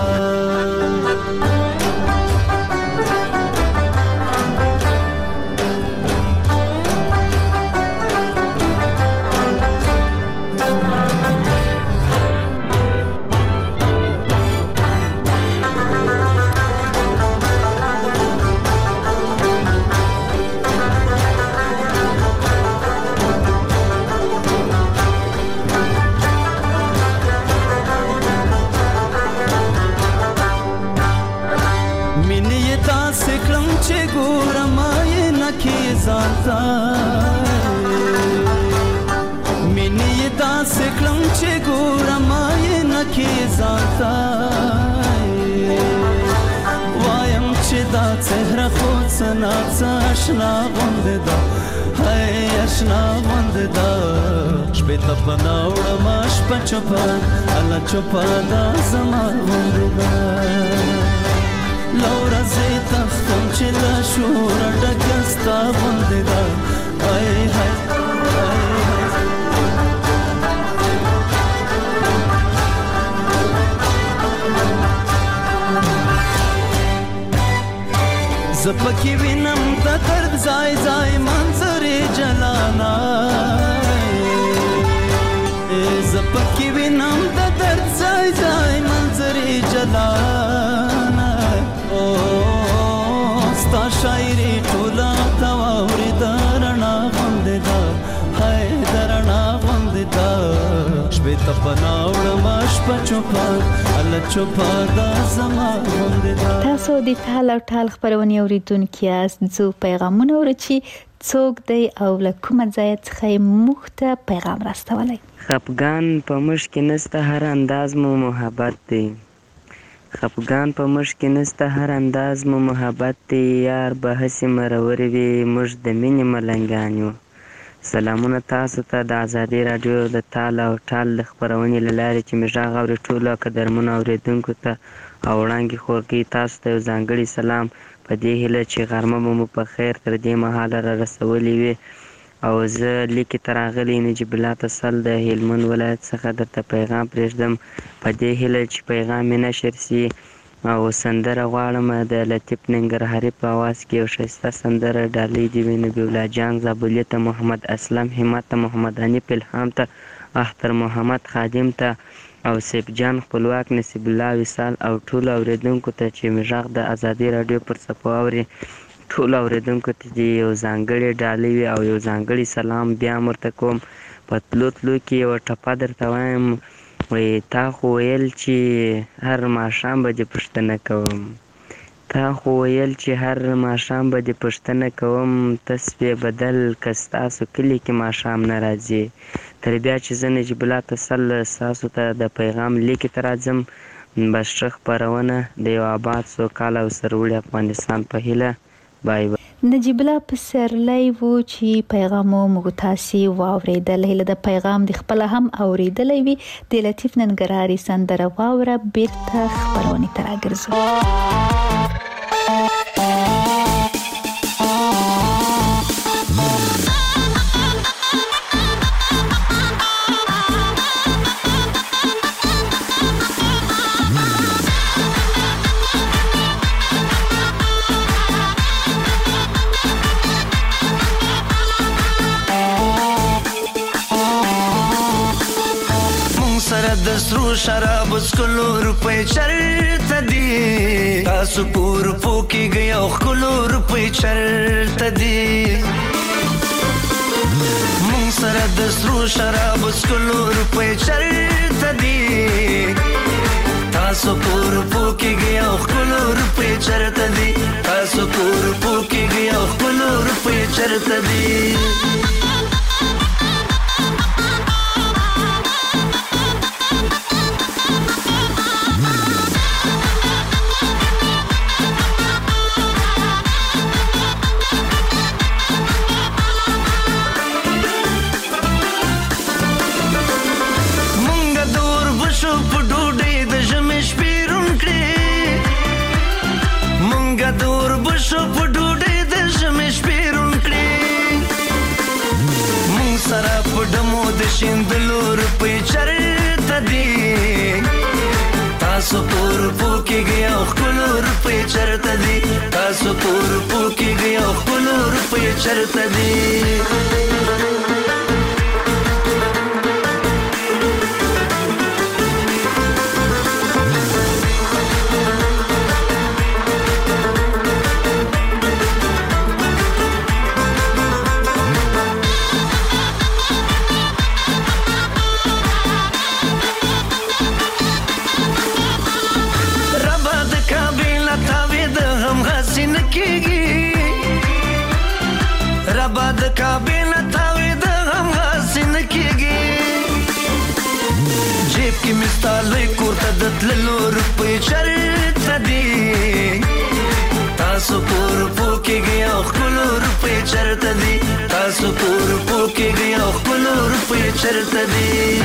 زانتا مینې داسې کړم چې ګورم یې نه کې زانتا څهره خو څه ناڅه اشنا غوندې ده هی اشنا غوندې ده شپې ته پناه وړمه شپه چوپه الله چوپه دا زما غوندې ده له ورځې تښتم چې له شوره ډکه ستا غوندې ده هی هی زپکی وینم د درد ځای ځای منظرې جلانا زپکی وینم د درد ځای ځای منظرې جلانا او ستا شاعري ټوله تا واورې د رڼا غوندې ده هی د رڼا غوندې ده شپې ته پناه وړمه شپه چوپه الله چوپه دا زما غوندې ده.
تاسو د ټال او ټال خپرونې اورېدونکي یاست. څو پیغامونه ورچی څوک دی او له کومه ځایه څخه یې موږ ته پیغام راستولی؟
خفګان په موږ کې نسته هر انداز مو محبت دی خفګان په موږ کې نسته هر انداز مو محبت دی یار به هسې مرور وي موږ د مینې ملنګان یو. سلامونه تاسو ته د ازادي راډیو د تال او ټال د خپرونې له لارې چې مې غږ اوري ټولو قدرمنو اورېدونکو ته او وړاندې خوږې تاسو ته یو ځانګړی سلام په دې هیله چې غرمه به مو په خیر تر دې مهاله را رسولې وي او زه لیکې ته راغلی نجیب الله تسل د هلمند ولایت څخه درته پیغام پرېږدم په دې هیله چې پیغام مې نشر سي او سندره غواړم د لطیف ننګرهاري په اواز کې یو ښایسته سندره ډالۍ دې وي نبي الله جان زابلي ته محمد اسلم همت ته محمد حنیف الهام ته اختر محمد خادم ته او سیف جان خپلواک نصیب الله وصال او ټولو اورېدونکو ته چې مې غږ د ازادي راډیو پر څپو اوري ټولو اورېدونکو ته دې یو ځانګړې ډالۍ وي او یو ځانګړی سلام بیا هم ورته کوم. په تلو تلو کې یوه ټپه درته وایم وایي تا خو ویل چې هر ماښام به دې پوښتنه کوم تا خو ویل چې هر ماښام به دې پوښتنه کوم ته سوې بدل که ستاسو کلي کې ماښام نه راځي. تر بیا چې زه نجیب الله تسل ستاسو ته د پیغام لیکې ته راځم بس ښه خپرونه د یو آباد سوکاله او سرلوړي افغانستان په هیله. بای بای.
نجیب الله پسرلی و چې پیغام مو تاسو واوریدل هله د پیغام د خپل هم اوریدلې وي د لطیف ننګرهاري سندره واوره بیرته خبرونه تر راګرځو.
د سرو شراب سکلو روپۍ چرته دي تاسو پور پوکیږئ او ښکلو روپۍ چرته دي مونږ سره د سرو شراب سکلو روپۍ چرته دي تاسو پور پوکیږئ او ښکلو روپۍ چرته دي تاسو پور پوکیږئ او ښکلو روپۍ چرته دي. شیندلو روپۍ چرته دي تاسو پور پوکیږئ او ښکلو روپۍ چرته دي تاسو پور پوکیږئ او ښکلو روپۍ چرته دي. ربا د کعبې نه تاوېده هم هسې نه کېږي جیب کې مې ستا لوی کور ته د تللو روپۍ چرته دي تاسو چرته دی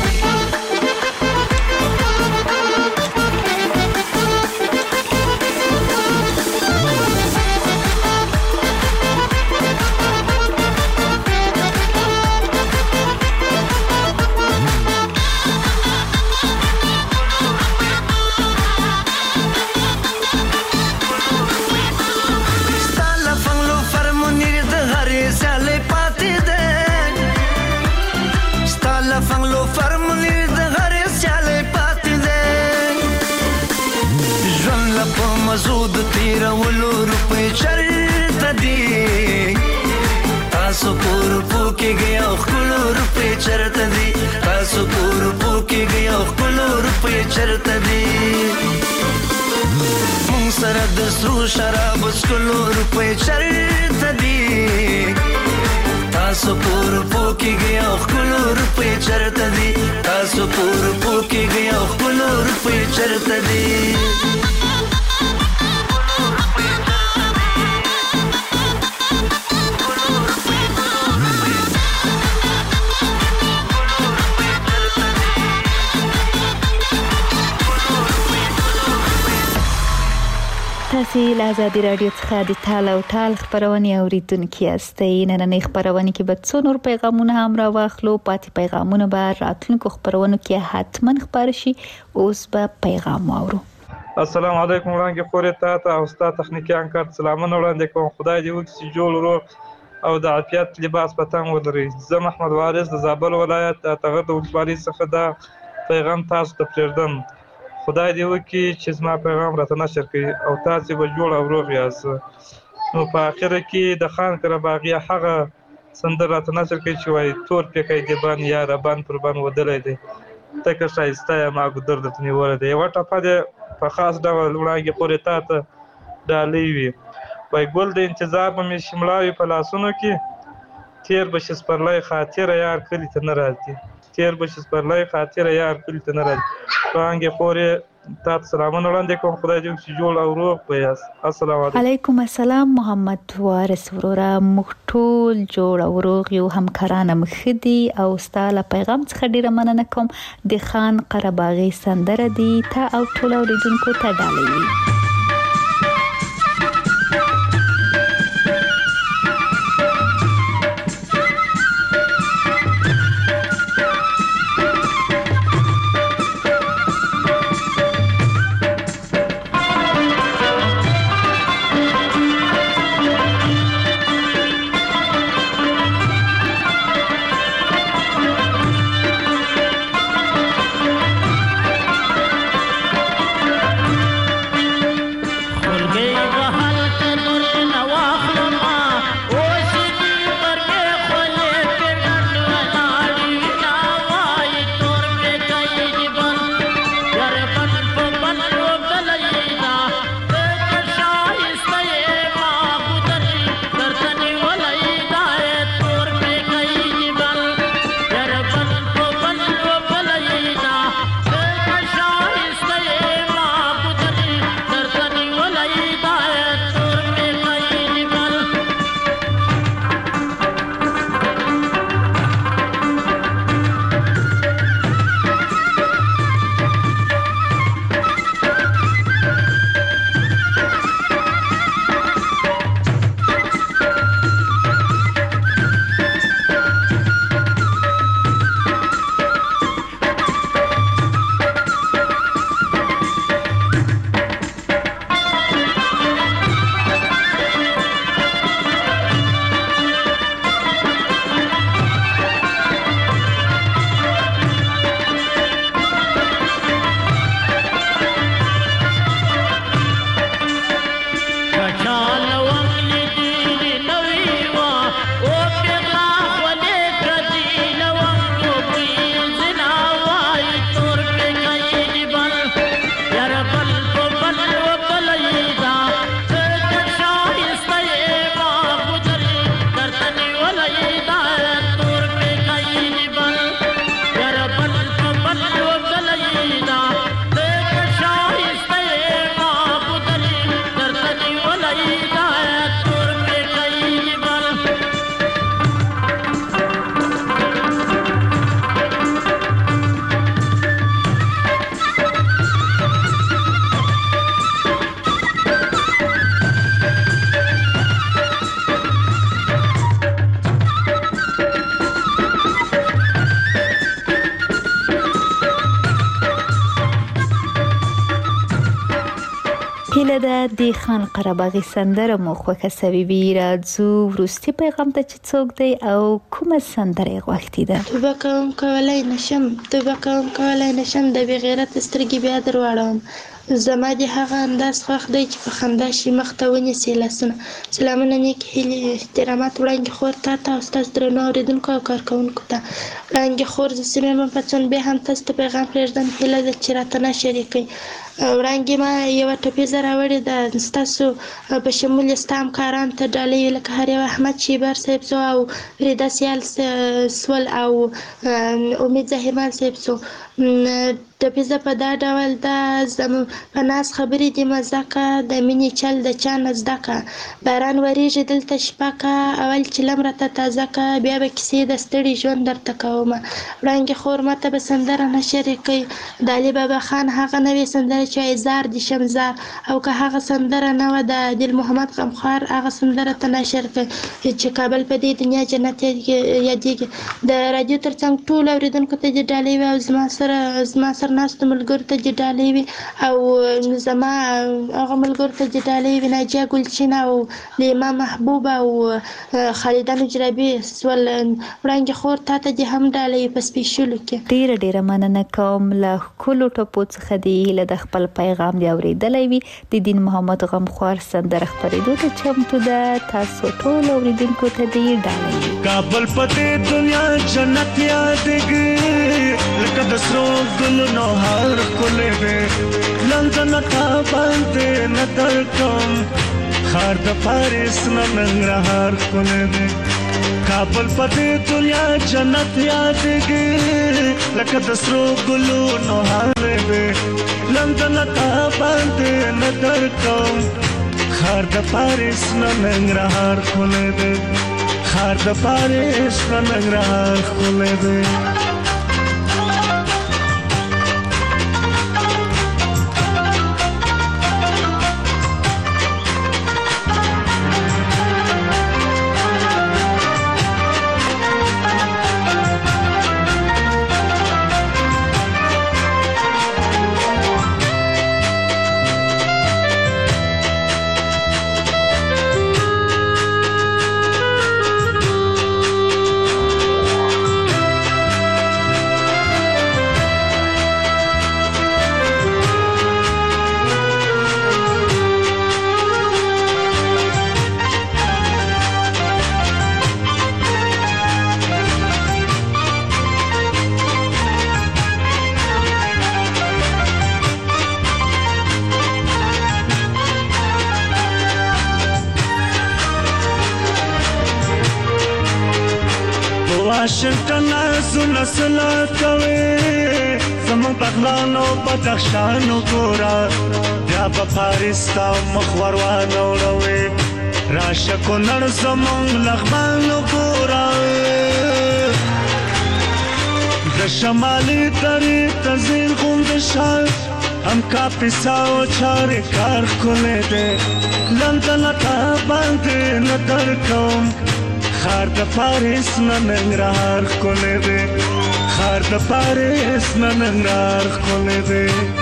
مزود تیر ولو روپے چرته دی تاسو پور پوکي گیا خلو روپے چرته دی تاسو پور پوکي گیا خلو روپے چرته دی مون سره د سرو شراب سکلو روپے چرته دی تاسو پور پوکي گیا خلو روپے چرته دی تاسو پور پوکي گیا خلو روپے چرته دی
تاسو له آزادي رادیو څخه د تال او ټال خبرونه اوریدونکو یاستئ. نننۍ خبرونه کې به څو نور پیغامونه هم راواخلو. پاتې پیغامونه به راتلونکو خبرونو کې حتما خبر شي. اوس به پیغام واورو.
السلام علیکم وړاندې خورې تا ته او ستا تخنیکي انکار سلامونه وړاندې کوم. خدای دې وکړي چې جوړ روغ او د عافیت لباس په تن ولري. زه محمد وارث د زابل ولایت د اتغر د ولسوالۍ څخه دا پیغام تاسو ته پرېږدم. خدای دې وکړي چې زما پیغام راته نشر کړي او تاسې به جوړ او روغ یاست. نو په اخره کې د خان قرهباغي هغه سندره راته نشر کړي چې وایي تور پیکی د بن یاره بن پر بن ودلی دی تکه ښایسته یم ما ګودر درته نیولی دی. یوه ټپه دې په خاص ډول وړاندې پورې تا ته ډالۍ وي. وایي ګل د انتظار به مې شملاوي په لاسونو کې تیر به شي سپرلی خاطره یار کلي ته نه راځي تیر به شي سپرلی خاطره یار کلي ته نه راځي. وړاندې پورې تا ته سلامونه وړاندې کوم. خدای دې وکړي چې جوړ او روغ به یاست. السلام علیکم.
علیکم السلام محمد وارث وروره. موږ ټول جوړ او روغ یو، همکاران هم ښه دي او ستا له پیغام څخه ډېره مننه کوم. د خان قرهباغي سندره دي تا او ټول اورېدونکو ته ډالۍ وي. ده د خان قرهباغي سندره مو خوښه سوي وي. راځو وروستي پیغام ته چې څوک دی او کومه سندره یې غوښتې ده.
توبه کوم کولی نشم توبه کوم کولی نشم د بې غیرته سترګې بیا در واړوم. زما د هغه انداز خوښ دی چې په خندا شي مخ ته ونیسي لاسونه. سلامونه نیک هیلې احترامات وړاندې خور تا ته او ستاسو درنو اورېدونکو او کارکوونکو ته. وړاندې خور زه سیمې یم پڅون بیا هم تاسو ته پیغام پرېږدم هیله ده چې راته نه شریکوئ. وړاندې ما یوه ټپیزه راوړې ده ستاسو په شمول یې ستا همکارانو ته ډالۍ وي لکه هر یو احمد شیبر صاحب سو او فریده سیال سول او امید زهیرمان صاحب سو. ټپیزه په دا ډول ده زموږ په ناز خبرې دي مزه که د مینې چل د چا نه زده که. باران وریږي دلته شپه که اول چې لم راته تازه که بیا به کیسې د ستړي ژوند درته کومه. وړانګې خور ماته به سندره نه شریکوي. د علي بابا خان هغه نوې سندره چې وایي زار دي شمزار او که هغه سندره نه وه د دل محمد غمخوار هغه سندره ته نه شریکوي چې کابل په دې دنیا جنت یادېږي. د رادیو تر څنګ ټولو اورېدونکو ته دې ډالۍ وي او زما سره زما سره ناستو ملګرو ته دې ډالۍ وي او زما هغه ملګرو ته دې ډالۍ وي ناجیه ګلچین او د امام محبوب او خالده نجرابي سول. وړانګې خور تا ته دې هم ډالۍ په سپیشلو کې.
ډیره ډیره مننه کوم له ښکلو ټپو څخه دې هیله د خپل پیغام دې اورېدلی وي. د دین محمد غمخوار سندره خپرېدو ته چمتو ده. تاسو ټول اورېدونکو ته دې ډالۍ وي.
کابل په دې دنیا جنت یادېږي لکه د سرو ګلونو هر ښکلی دی. لندن تا باندې نه درکم ښار د پاریس نه ننګرهار ښکلی دی. کابل په دې دنیا جنت یادېږي لکه د سرو ګلونو هر دی. لندن تا باندې نه درکم ښار د پاریس نه ننګرهار ښکلی دی. ښار د پاریس نه ننګرهار ښکلی دی. واشنگټن زونه سلا کوي زموږ بغلانو بدخشانو ګورا بیا په پاریس ته مخ ور وانه وړوي. راشه کونړ زموږ لغمانو ګورا د شمالي درې ته زیر غوندې شال هم کاپیسا او چارې کار ښکلی دی. لندن تا باندې نه درکوم ښار د پاریس نه ننګرهار ښکلی دی. ښار د پاریس نه ننګرهار ښکلی دی.